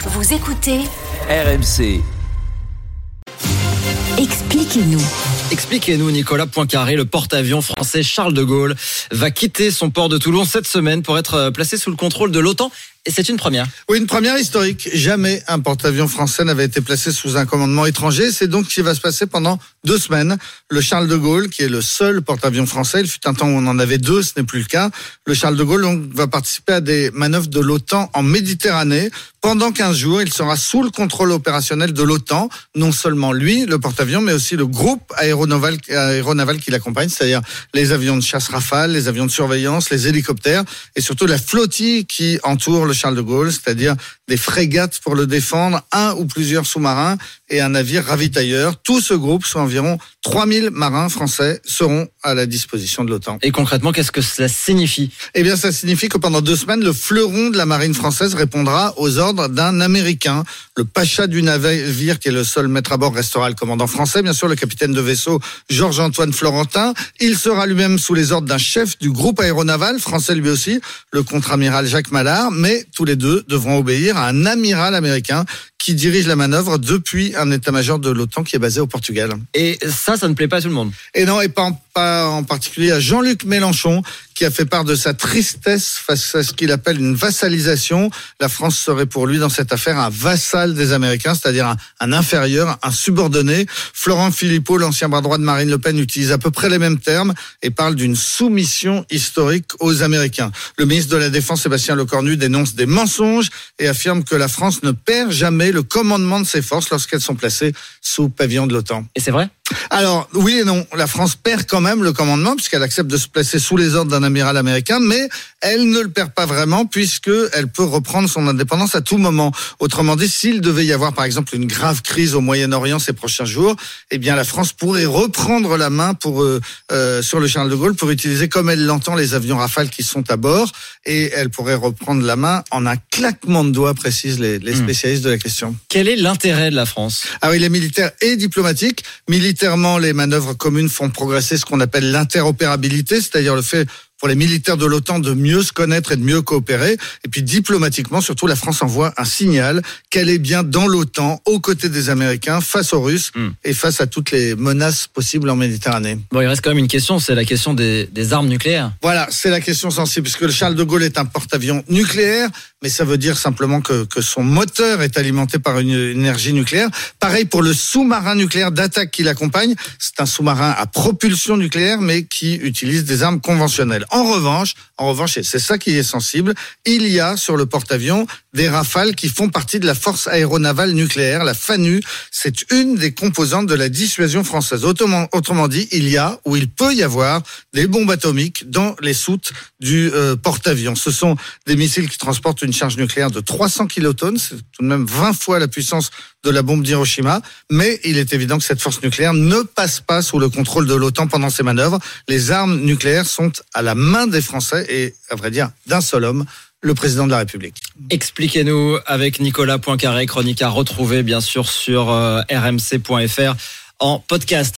Vous écoutez RMC. Expliquez-nous. Expliquez-nous, Nicolas Poincaré. Le porte-avions français Charles de Gaulle va quitter son port de Toulon cette semaine pour être placé sous le contrôle de l'OTAN. Et c'est une première. Oui, une première historique. Jamais un porte-avions français n'avait été placé sous un commandement étranger. C'est donc ce qui va se passer pendant 2 semaines. Le Charles de Gaulle, qui est le seul porte-avions français, il fut un temps où on en avait 2, ce n'est plus le cas. Le Charles de Gaulle donc, va participer à des manœuvres de l'OTAN en Méditerranée. Pendant 15 jours, il sera sous le contrôle opérationnel de l'OTAN. Non seulement lui, le porte-avions, mais aussi le groupe aéronaval qui l'accompagne, c'est-à-dire les avions de chasse Rafale, les avions de surveillance, les hélicoptères et surtout la flottille qui entoure le Charles de Gaulle, c'est-à-dire des frégates pour le défendre, un ou plusieurs sous-marins et un navire ravitailleur. Tout ce groupe, soit environ 3000 marins français, seront à la disposition de l'OTAN. Et concrètement, qu'est-ce que cela signifie ? Eh bien, ça signifie que pendant 2 semaines, le fleuron de la marine française répondra aux ordres d'un Américain. Le pacha du navire, qui est le seul maître à bord, restera le commandant français. Bien sûr, le capitaine de vaisseau, Georges-Antoine Florentin. Il sera lui-même sous les ordres d'un chef du groupe aéronaval, français lui aussi, le contre-amiral Jacques Mallard. Mais tous les deux devront obéir à un amiral américain qui dirige la manœuvre depuis un état-major de l'OTAN qui est basé au Portugal. Et ça ne plaît pas à tout le monde. Et non, et pas en particulier à Jean-Luc Mélenchon, qui a fait part de sa tristesse face à ce qu'il appelle une vassalisation. La France serait pour lui dans cette affaire un vassal des Américains, c'est-à-dire un inférieur, un subordonné. Florent Philippot, l'ancien bras droit de Marine Le Pen, utilise à peu près les mêmes termes et parle d'une soumission historique aux Américains. Le ministre de la Défense, Sébastien Lecornu, dénonce des mensonges et affirme que la France ne perd jamais le commandement de ses forces lorsqu'elles sont placées sous pavillon de l'OTAN. Et c'est vrai ? Alors, oui et non. La France perd quand même le commandement puisqu'elle accepte de se placer sous les ordres d'un amiral américain, mais elle ne le perd pas vraiment puisqu'elle peut reprendre son indépendance à tout moment. Autrement dit, s'il devait y avoir par exemple une grave crise au Moyen-Orient ces prochains jours, eh bien la France pourrait reprendre la main sur le Charles de Gaulle pour utiliser comme elle l'entend les avions Rafale qui sont à bord et elle pourrait reprendre la main en un claquement de doigts, précisent les spécialistes de la question. Quel est l'intérêt de la France ? Ah oui, les militaires et diplomatiques. Militairement, les manœuvres communes font progresser ce qu'on appelle l'interopérabilité, c'est-à-dire le fait pour les militaires de l'OTAN de mieux se connaître et de mieux coopérer. Et puis diplomatiquement, surtout, la France envoie un signal qu'elle est bien dans l'OTAN, aux côtés des Américains, face aux Russes et face à toutes les menaces possibles en Méditerranée. Bon, il reste quand même une question, c'est la question des armes nucléaires. Voilà, c'est la question sensible, puisque le Charles de Gaulle est un porte-avions nucléaire, mais ça veut dire simplement que son moteur est alimenté par une énergie nucléaire. Pareil pour le sous-marin nucléaire d'attaque qui l'accompagne. C'est un sous-marin à propulsion nucléaire, mais qui utilise des armes conventionnelles. En revanche, et c'est ça qui est sensible, il y a sur le porte-avions des Rafales qui font partie de la force aéronavale nucléaire, la FANU. C'est une des composantes de la dissuasion française. Autrement dit, il peut y avoir des bombes atomiques dans les soutes du porte-avions. Ce sont des missiles qui transportent une charge nucléaire de 300 kilotonnes, c'est tout de même 20 fois la puissance de la bombe d'Hiroshima, mais il est évident que cette force nucléaire ne passe pas sous le contrôle de l'OTAN pendant ces manœuvres. Les armes nucléaires sont à la main des Français et, à vrai dire, d'un seul homme, le président de la République. Expliquez-nous avec Nicolas Poincaré, chronique à retrouver bien sûr sur rmc.fr en podcast.